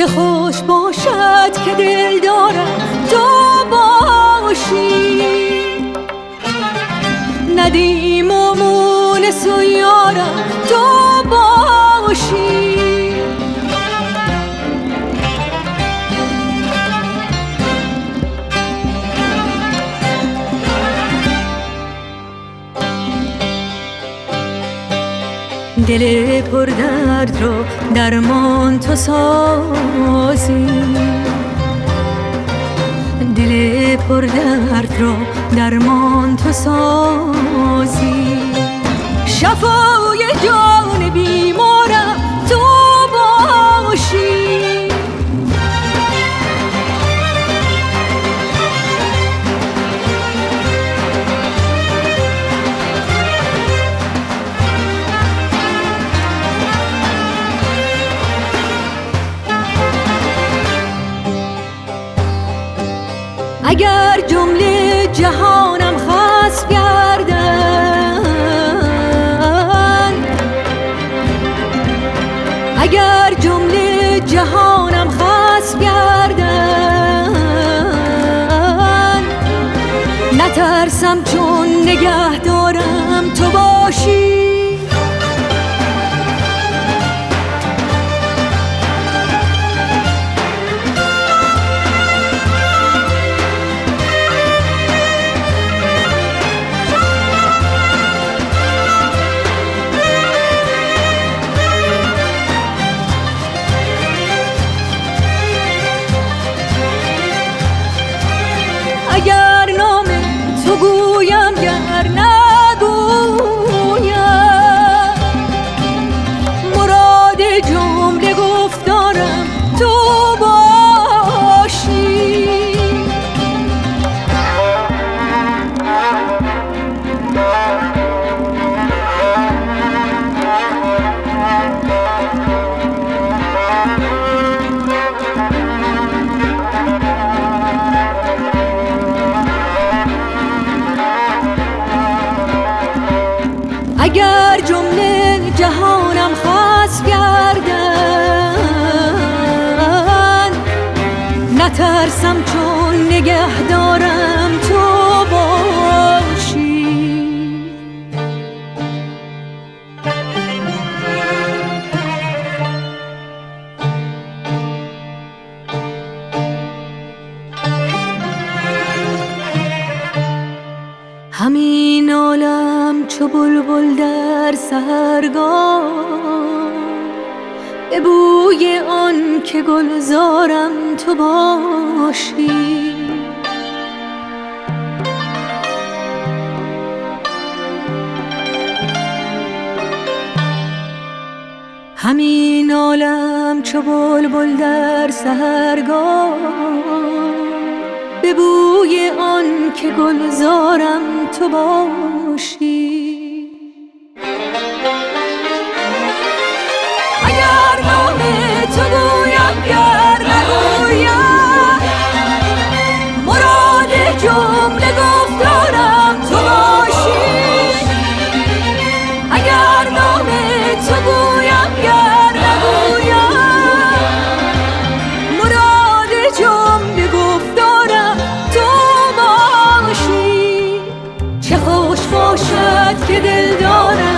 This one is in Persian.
چه خوش باشد که دل دارم تو باشی، ندیم و مونس و یارم تو باشی. دل پر درد رو درمان تو سازی، دل پر درد رو درمان تو سازی، شفای جان بیمارم تو باشی. اگر جمله جهانم خسب گردن، اگر جمله جهانم خسب گردن، نترسم چون نگه دارم تو باشی. اگر نام تو گویم گر نگویم، مراد جمله گفتارم تو باشی. اگر جمله جهانم خسب گردن، نترسم چون نگه دارم تو باشی. همین عالم چو بلبل در سحرگاه، به بوی آن که گلزارم تو باشی. همین عالم چو بلبل در سحرگاه، به بوی آن که گلزارم تو باشی. اگر نام تو گویم گر نگویم، مراد جمله گفتارم تو باشی. اگر نام تو گویم گر نگویم، مراد جمله گفتارم تو باشی. چه خوش باشد که دل دارم